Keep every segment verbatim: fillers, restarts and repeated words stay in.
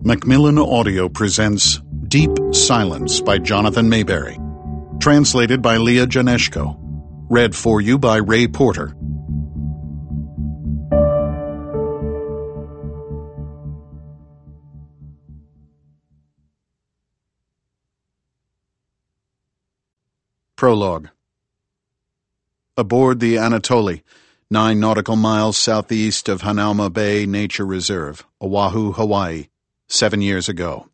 Macmillan Audio presents Deep Silence by Jonathan Mayberry. Translated by Leah Janeshko. Read for you by Ray Porter. Prologue. Aboard the Anatoly, nine nautical miles southeast of Hanauma Bay Nature Reserve, Oahu, Hawaii, seven years ago.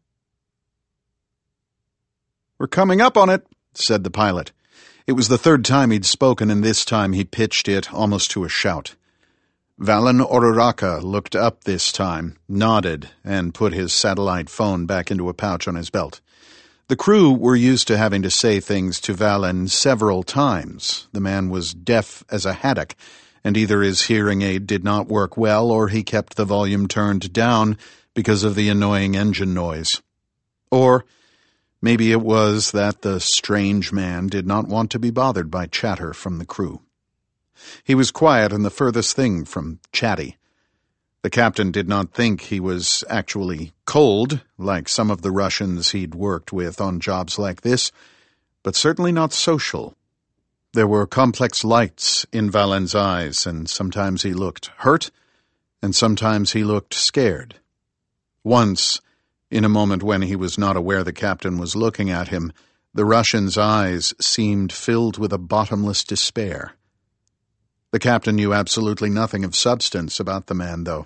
"We're coming up on it," said the pilot. It was the third time he'd spoken, and this time he pitched it almost to a shout. Valen Ororaka looked up this time, nodded, and put his satellite phone back into a pouch on his belt. The crew were used to having to say things to Valen several times. The man was deaf as a haddock, and either his hearing aid did not work well or he kept the volume turned down because of the annoying engine noise. Or maybe it was that the strange man did not want to be bothered by chatter from the crew. He was quiet and the furthest thing from chatty. The captain did not think he was actually cold, like some of the Russians he'd worked with on jobs like this, but certainly not social. There were complex lights in Valen's eyes, and sometimes he looked hurt, and sometimes he looked scared. Once, in a moment when he was not aware the captain was looking at him, the Russian's eyes seemed filled with a bottomless despair. The captain knew absolutely nothing of substance about the man, though.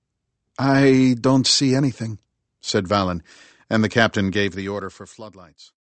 "I don't see anything," said Valen, and the captain gave the order for floodlights.